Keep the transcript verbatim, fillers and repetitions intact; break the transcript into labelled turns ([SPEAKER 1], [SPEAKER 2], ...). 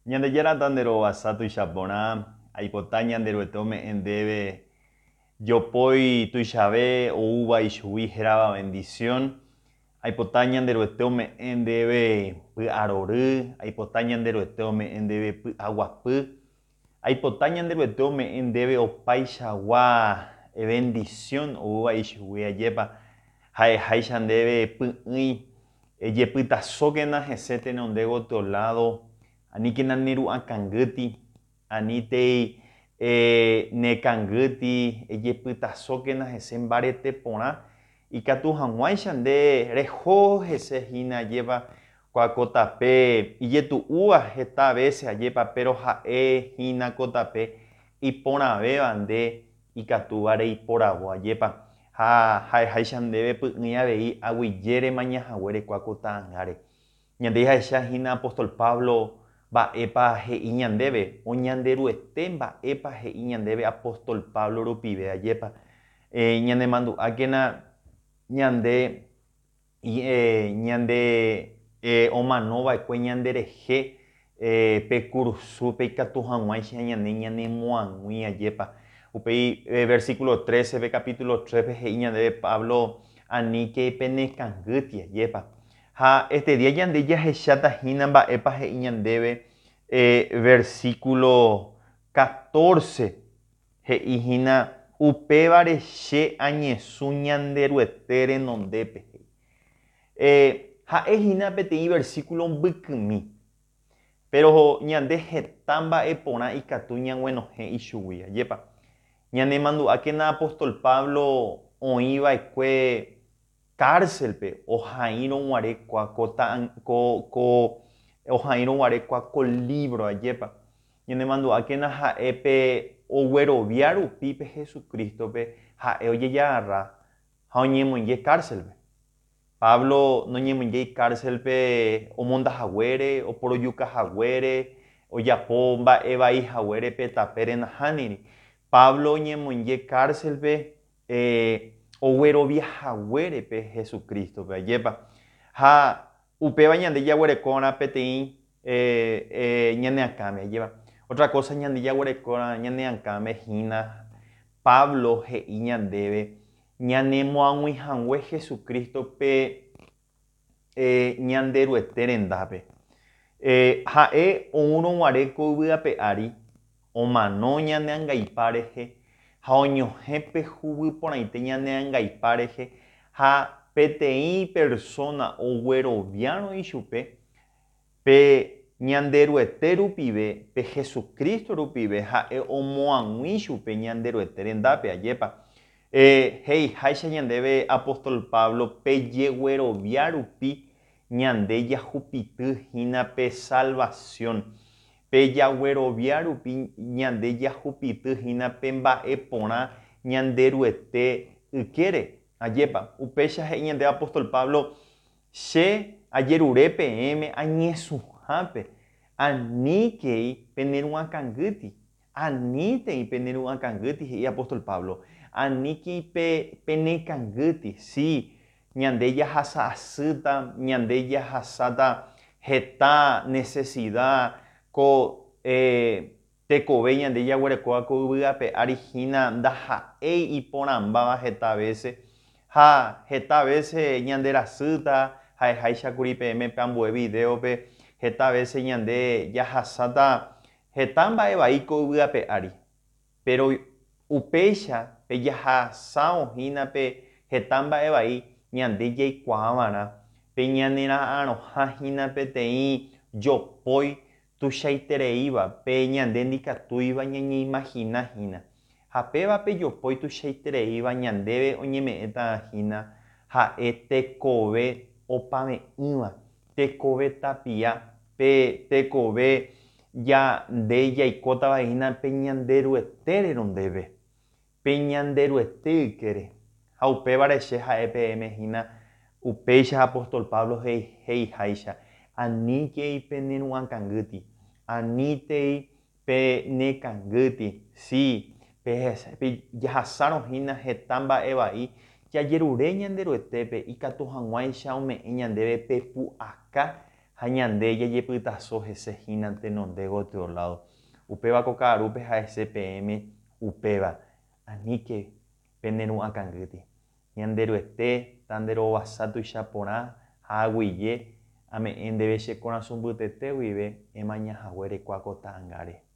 [SPEAKER 1] Ñande yara tandero asatu ishapona, aipota ñandero etome endebe, yopoi tuishabe o uva ishui geraba bendición. Aipota ñandero etome endebe py arory, aipota ñandero etome endebe py aguapy, aipota ñandero etome endebe opaichagua bendición o uva ishui ajepa, jaeháicha ndeve py'ỹi ejepytasókena hese tenonde gotolado. Aníkena neru'akãngýti, aníntei eh, nekãngýti ejepytasókena hese mbarete porã ikatu hag̃uáicha nde reho hese hína ajépa kuakótape ijetu'úva heta vece ajépa pero ha'e hína kótape iporãvéva nde ikatúva reiporavo ajépa ha ha'eháicha ndéve py'ỹi avei aguyjérema ñahaguére kuakota ángare. Ñandeihaicháa hína apóstol Pablo mba'épa he'i ñandéve, oñanderuete mba'épa he'i ñandéve apóstol Pablo rupive ajépa. Eh, ñanemandu'ákena ñande eh, ñande eh, omanova'ekue ñanderehe eh, pe kurusúpe ikatu hag̃uáicha ñane ñanemoãgui ajépa. Upéi eh, versículo trece pe capítulo tres pe he'i ñandéve Pablo aníke penekãngýti ajépa. Ha este dia yande jahecháta hína mba'épa he'i ñandéve eh, versículo catorce he'i hína upévare che añesũ ñanderuete renondépe. Eh, ha'e hína peteĩ versículo mbykymi, pero ñande heta mba'e porã ikatu ñaguenohẽ ichugui ajépa. Ñanemandu'ákena apóstol Pablo oĩva'ekue cárcelpe oha'írõguarekua ko, ko oha'írõguarekua ko libro ajépa. Ñanemandu'ákena ha'épe oguerovia rupípe Jesucristope ha'e ojejaharra ha oñemoinge cárcelpe. Pablo noñemoinge cárcelpe omondahaguére, oporojukahaguére, ojapo mba'evaihaguére pe tape renahániri. Pablo oñemoinge cárcelpe eh, ogueroviahaguérepe Jesucristope ajépa. Ha upéva ñande jaguerekórã peteĩ eh, eh, ñaneakãme ajépa. Otra cosa ñande jaguerekórã ñaneakãme hína Pablo he'i ñandéve ñanemoag̃uihague Jesucristope eh, ñanderuete rendápe. Eh, ha'e oũrõguare ko yvyape ári omano ñaneangaipá rehe ha oñohẽ pehuguiporãite ñaneangaipá rehe ha peteĩ persona ogueroviárõ ichupe pe ñanderuete rupive, pe Jesucristo rupive ha'e omoãgui chupe ñanderuete rendápe ajépa. Eh, he'iháicha ñandéve apóstol Pablo pejeguerovia rupi ñande jahupyty hína pe salvación, pe jaguerovia rupi ñande jahupyty hína pe mba'e porã ñanderuete ykére ajépa. Upéicha he'i ñande apóstol Pablo che ajerure peẽme añesũhápe aníkei peneru'akãngýti, aníntei peneru'akãngýti he'i apóstol Pablo, aníkei pe, penekãngýti, sí, ñande jahasa'asýta, ñande jahasáta heta necesidad ko eh, tekove ñande jaguerekóva ko yvyape ári hína ndaha'éi iporãmbáva heta vece ha heta vece ñande rasýta ha'eháichakuri peẽme pe ambue videope heta vece ñande jahasáta heta mba'e ko yvyape ári, pero upéicha pejahasa ohína pe heta mba'e vai ñande jaikuaava'erã pe ñanera'ãrõha hína peteĩ jopói tuichaitereíva pe ñande ndikatúiva ñañeimagina hína. Ha pévape jopói tuichaitereíva ñandéve oñeme'ẽta hína ha'e tekove opave'ỹva, tekove tapia, pe tekove jande jaikótavahína pe ñanderuete renondéve, pe ñanderuete ykére. Ha upévare che ha'e peẽme hína upéicha apóstol Pablo he'iháicha aníkei peneru'akãngýti, anítei penekãngýti, sí, pe jahasárohína heta mba'e vai jajerure ñanderuetépe ikatu hag̃uáicha ome'ẽ ñandéve pepu'aka Hañande yayepytaso hesehína tenondégo otro lado. Upévako ka'arúpe ha S P M upéva. Aníke peneru akãngýti. Ñanderuete tanderovasa tuicha porã ha aguyje ame'ẽ ndéve che korasõ mbytete guive emañahague rekuakota ángare.